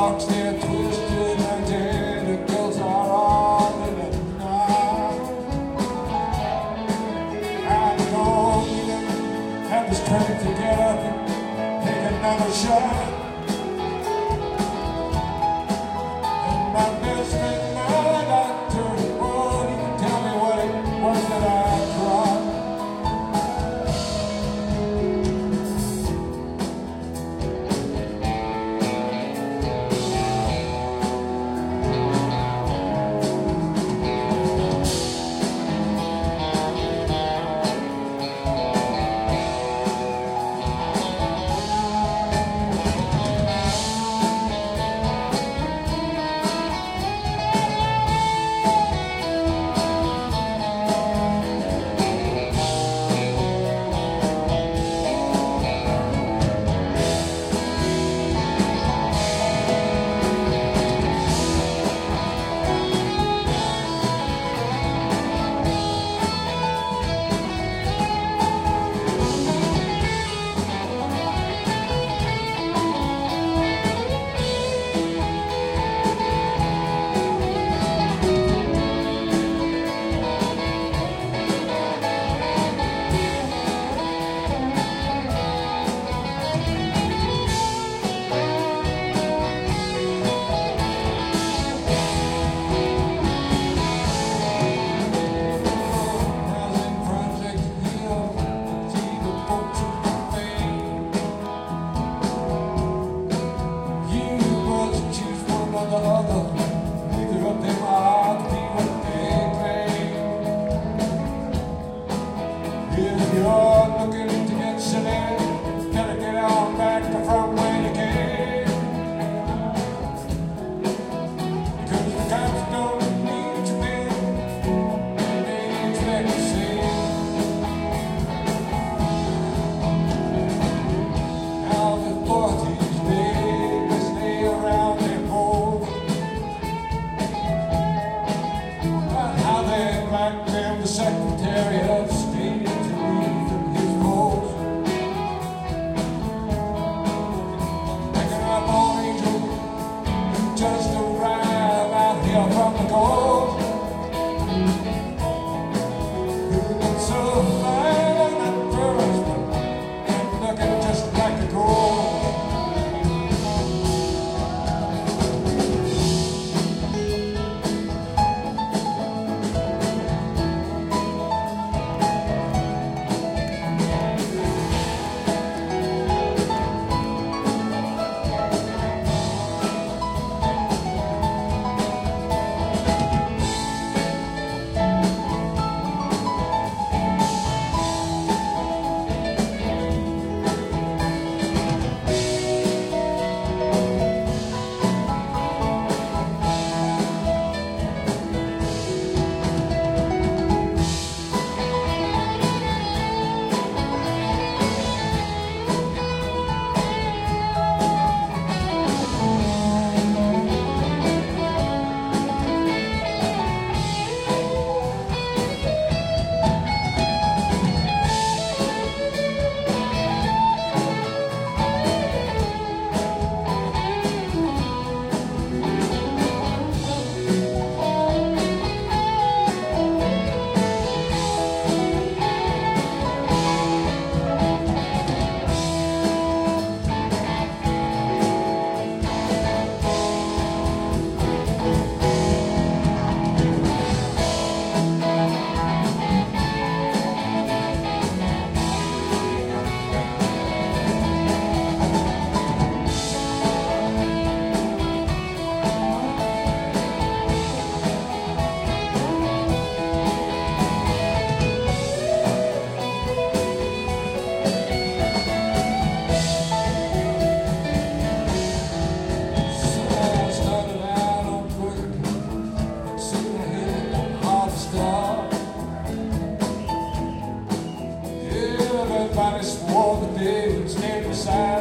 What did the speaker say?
sidewalks, they're twisted and tentacles are all in the night. I don't even have the strength to get up and take another shot. And my best friend, my doctor, won't even tell me what it was that I cried. Neither of them ought to be what they claim. If you're looking to get silly, gotta get on back from where you came. Because the cops don't need you, man, they expect to see. Now before these days, they stay around their poles. Back then, the Secretary of State to leave from his post. Picking up on Angel, who just arrived out here from the coast. Who looked so fine at first, and looking just like a gold. Everybody swore that they would stand beside